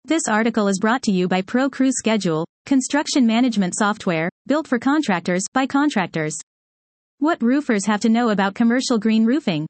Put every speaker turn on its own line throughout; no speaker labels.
This article is brought to you by ProCrew Schedule, construction management software, built for contractors, by contractors. What roofers have to know about commercial green roofing.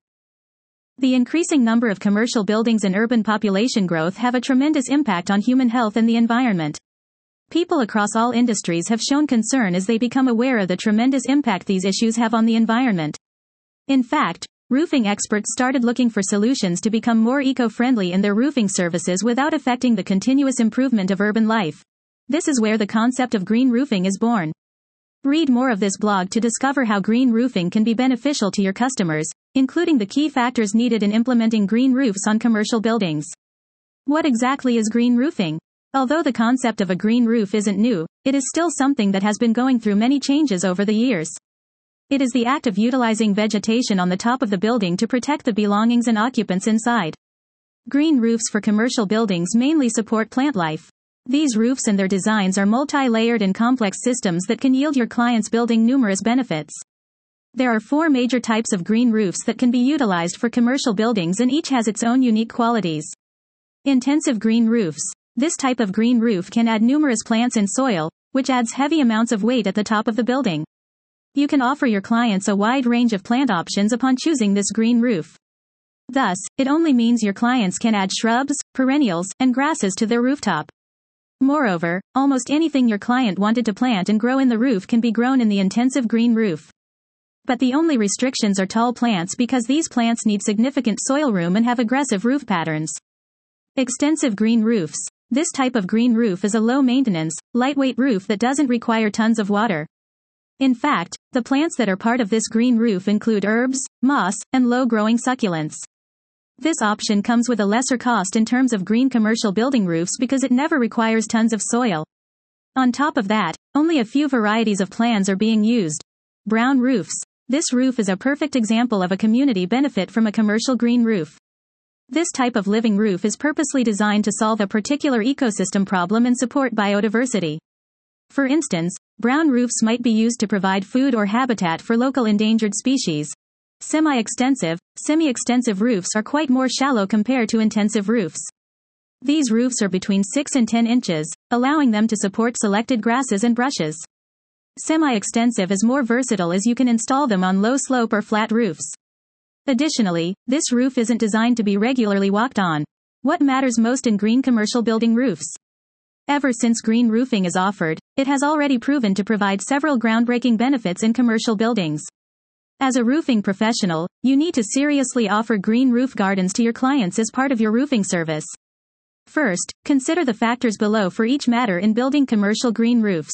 The increasing number of commercial buildings and urban population growth have a tremendous impact on human health and the environment. People across all industries have shown concern as they become aware of the tremendous impact these issues have on the environment. In fact, roofing experts started looking for solutions to become more eco-friendly in their roofing services without affecting the continuous improvement of urban life. This is where the concept of green roofing is born. Read more of this blog to discover how green roofing can be beneficial to your customers, including the key factors needed in implementing green roofs on commercial buildings. What exactly is green roofing? Although the concept of a green roof isn't new, it is still something that has been going through many changes over the years. It is the act of utilizing vegetation on the top of the building to protect the belongings and occupants inside. Green roofs for commercial buildings mainly support plant life. These roofs and their designs are multi-layered and complex systems that can yield your client's building numerous benefits. There are 4 major types of green roofs that can be utilized for commercial buildings, and each has its own unique qualities. Intensive green roofs. This type of green roof can add numerous plants and soil, which adds heavy amounts of weight at the top of the building. You can offer your clients a wide range of plant options upon choosing this green roof. Thus, it only means your clients can add shrubs, perennials, and grasses to their rooftop. Moreover, almost anything your client wanted to plant and grow in the roof can be grown in the intensive green roof. But the only restrictions are tall plants, because these plants need significant soil room and have aggressive roof patterns. Extensive green roofs. This type of green roof is a low-maintenance, lightweight roof that doesn't require tons of water. In fact, the plants that are part of this green roof include herbs, moss, and low-growing succulents. This option comes with a lesser cost in terms of green commercial building roofs because it never requires tons of soil. On top of that, only a few varieties of plants are being used. Brown roofs. This roof is a perfect example of a community benefit from a commercial green roof. This type of living roof is purposely designed to solve a particular ecosystem problem and support biodiversity. For instance, brown roofs might be used to provide food or habitat for local endangered species. Semi-extensive roofs are quite more shallow compared to intensive roofs. These roofs are between 6 and 10 inches, allowing them to support selected grasses and brushes. Semi-extensive is more versatile as you can install them on low slope or flat roofs. Additionally, this roof isn't designed to be regularly walked on. What matters most in green commercial building roofs? Ever since green roofing is offered, it has already proven to provide several groundbreaking benefits in commercial buildings. As a roofing professional, you need to seriously offer green roof gardens to your clients as part of your roofing service. First, consider the factors below for each matter in building commercial green roofs.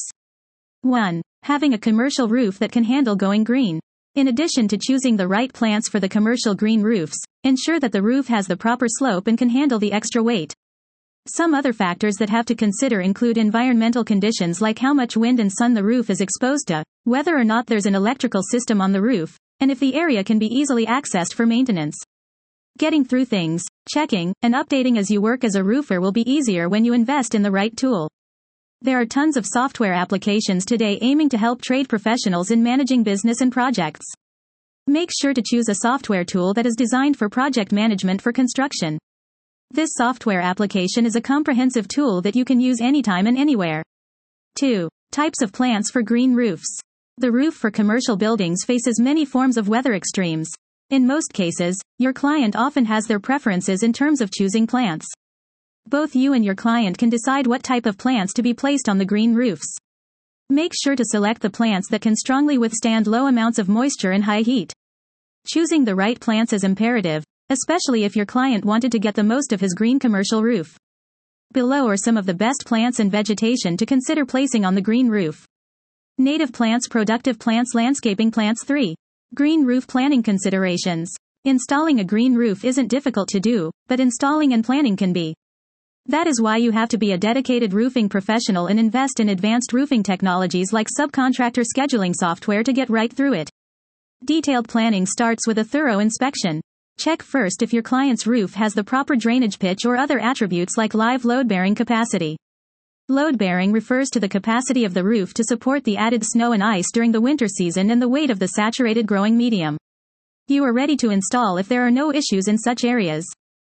1. Having a commercial roof that can handle going green. In addition to choosing the right plants for the commercial green roofs, ensure that the roof has the proper slope and can handle the extra weight. Some other factors that have to consider include environmental conditions like how much wind and sun the roof is exposed to, whether or not there's an electrical system on the roof, and if the area can be easily accessed for maintenance. Getting through things, checking, and updating as you work as a roofer will be easier when you invest in the right tool. There are tons of software applications today aiming to help trade professionals in managing business and projects. Make sure to choose a software tool that is designed for project management for construction. This software application is a comprehensive tool that you can use anytime and anywhere. 2. Types of plants for green roofs. The roof for commercial buildings faces many forms of weather extremes. In most cases, your client often has their preferences in terms of choosing plants. Both you and your client can decide what type of plants to be placed on the green roofs. Make sure to select the plants that can strongly withstand low amounts of moisture and high heat. Choosing the right plants is imperative, especially if your client wanted to get the most of his green commercial roof. Below are some of the best plants and vegetation to consider placing on the green roof. Native plants, productive plants, landscaping plants. 3. Green roof planning considerations. Installing a green roof isn't difficult to do, but installing and planning can be. That is why you have to be a dedicated roofing professional and invest in advanced roofing technologies like subcontractor scheduling software to get right through it. Detailed planning starts with a thorough inspection. Check first if your client's roof has the proper drainage pitch or other attributes like live load-bearing capacity. Load-bearing refers to the capacity of the roof to support the added snow and ice during the winter season and the weight of the saturated growing medium. You are ready to install if there are no issues in such areas.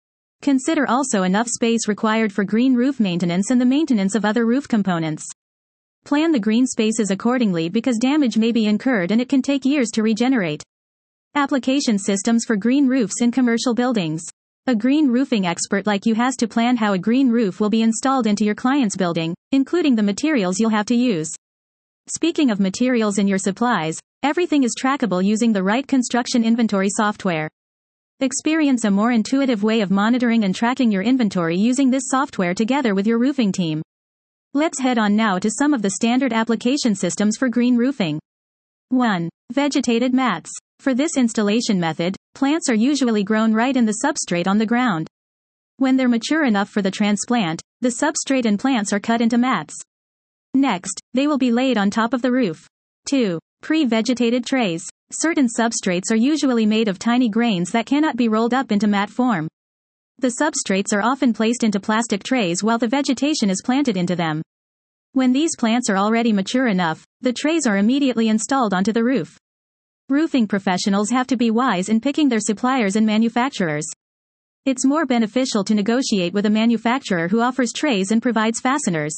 Consider also enough space required for green roof maintenance and the maintenance of other roof components. Plan the green spaces accordingly because damage may be incurred and it can take years to regenerate. Application systems for green roofs in commercial buildings. A green roofing expert like you has to plan how a green roof will be installed into your client's building, including the materials you'll have to use. Speaking of materials and your supplies, everything is trackable using the right construction inventory software. Experience a more intuitive way of monitoring and tracking your inventory using this software together with your roofing team. Let's head on now to some of the standard application systems for green roofing. 1. Vegetated mats. For this installation method, plants are usually grown right in the substrate on the ground. When they're mature enough for the transplant, the substrate and plants are cut into mats. Next, they will be laid on top of the roof. 2. Pre-vegetated trays. Certain substrates are usually made of tiny grains that cannot be rolled up into mat form. The substrates are often placed into plastic trays while the vegetation is planted into them. When these plants are already mature enough, the trays are immediately installed onto the roof. Roofing professionals have to be wise in picking their suppliers and manufacturers. It's more beneficial to negotiate with a manufacturer who offers trays and provides fasteners.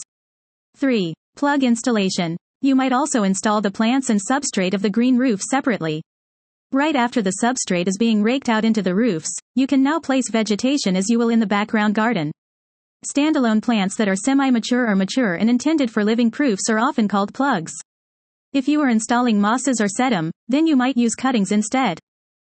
3. Plug installation. You might also install the plants and substrate of the green roof separately. Right after the substrate is being raked out into the roofs, you can now place vegetation as you will in the background garden. Standalone plants that are semi-mature or mature and intended for living proofs are often called plugs. If you are installing mosses or sedum, then you might use cuttings instead.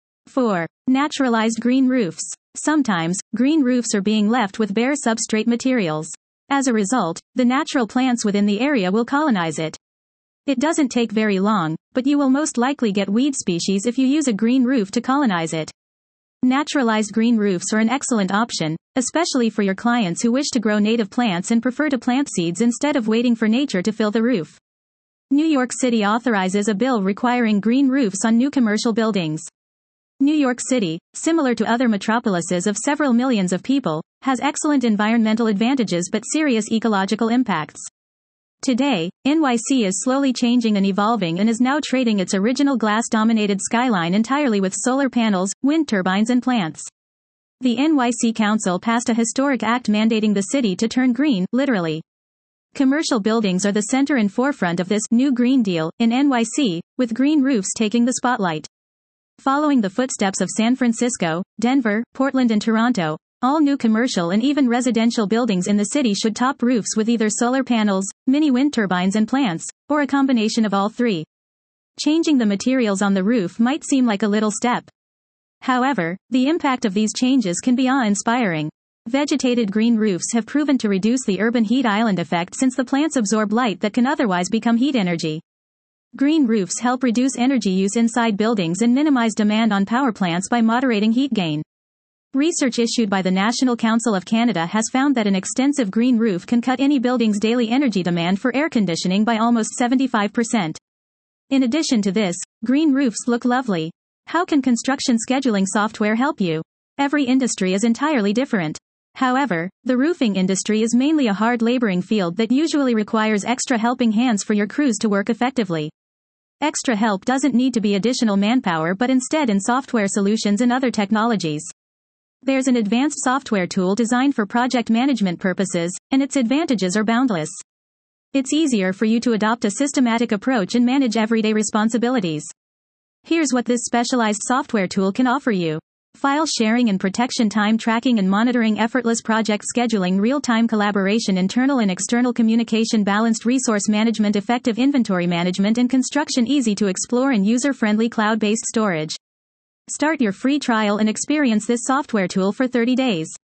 4. Naturalized green roofs. Sometimes, green roofs are being left with bare substrate materials. As a result, the natural plants within the area will colonize it. It doesn't take very long, but you will most likely get weed species if you use a green roof to colonize it. Naturalized green roofs are an excellent option, especially for your clients who wish to grow native plants and prefer to plant seeds instead of waiting for nature to fill the roof. New York City authorizes a bill requiring green roofs on new commercial buildings. New York City, similar to other metropolises of several millions of people, has excellent environmental advantages but serious ecological impacts. Today, NYC is slowly changing and evolving and is now trading its original glass-dominated skyline entirely with solar panels, wind turbines and plants. The NYC Council passed a historic act mandating the city to turn green, literally. Commercial buildings are the center and forefront of this new Green Deal in NYC, with green roofs taking the spotlight. Following the footsteps of San Francisco, Denver, Portland and Toronto, all new commercial and even residential buildings in the city should top roofs with either solar panels, mini wind turbines and plants, or a combination of all three. Changing the materials on the roof might seem like a little step. However, the impact of these changes can be awe-inspiring. Vegetated green roofs have proven to reduce the urban heat island effect since the plants absorb light that can otherwise become heat energy. Green roofs help reduce energy use inside buildings and minimize demand on power plants by moderating heat gain. Research issued by the National Council of Canada has found that an extensive green roof can cut any building's daily energy demand for air conditioning by almost 75%. In addition to this, green roofs look lovely. How can construction scheduling software help you? Every industry is entirely different. However, the roofing industry is mainly a hard laboring field that usually requires extra helping hands for your crews to work effectively. Extra help doesn't need to be additional manpower but instead in software solutions and other technologies. There's an advanced software tool designed for project management purposes, and its advantages are boundless. It's easier for you to adopt a systematic approach and manage everyday responsibilities. Here's what this specialized software tool can offer you. File sharing and protection, time tracking and monitoring, effortless project scheduling, real-time collaboration, internal and external communication, balanced resource management, effective inventory management and construction, easy to explore and user-friendly cloud-based storage. Start your free trial and experience this software tool for 30 days.